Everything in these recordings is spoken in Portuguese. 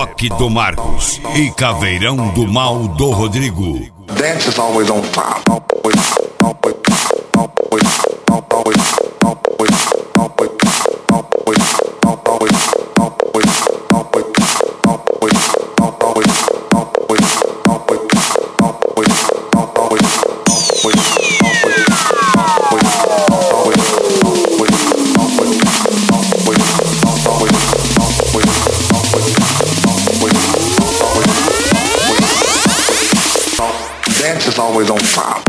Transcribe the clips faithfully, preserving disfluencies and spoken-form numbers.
Reboque do Marcos e Caveirão do Mal do Rodrigo. Dance is always on top. Dance is always on top.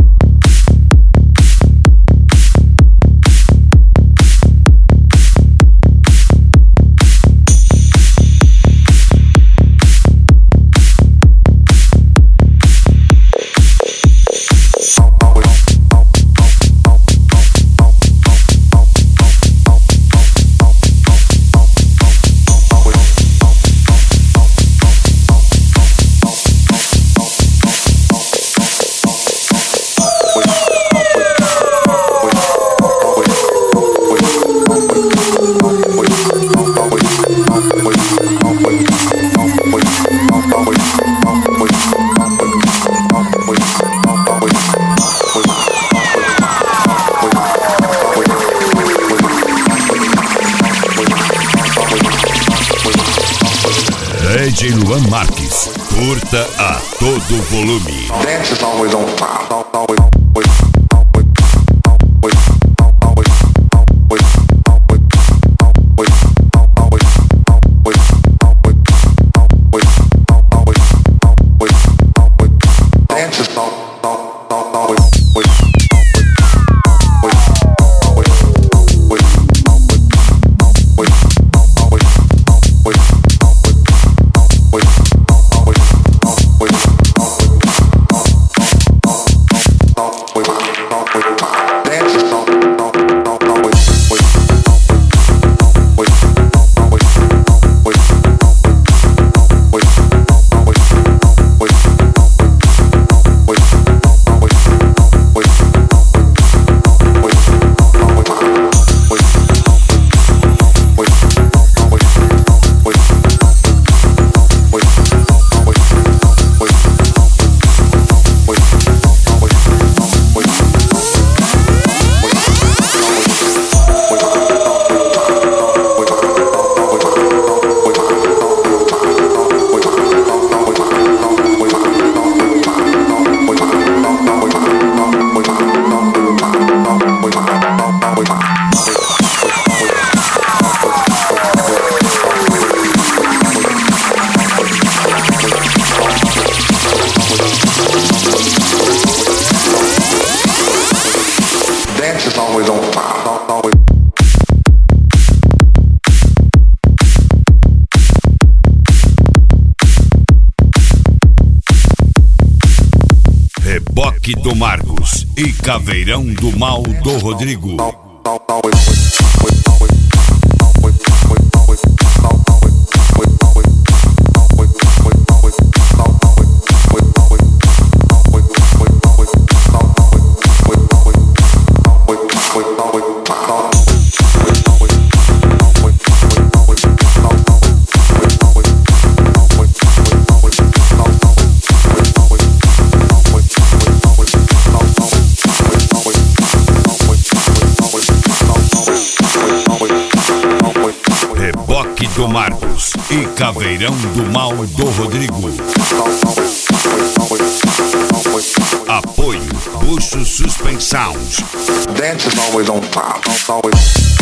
D J Luan Marques, curta a todo volume. Dance is always on top. Dance is always on top. Reboque do Marcos e Caveirão do Mal do Rodrigo. Reboque do Marcos e Caveirão do Mal do Rodrigo. Apoio Bucho Suspensão. Dance is always on top.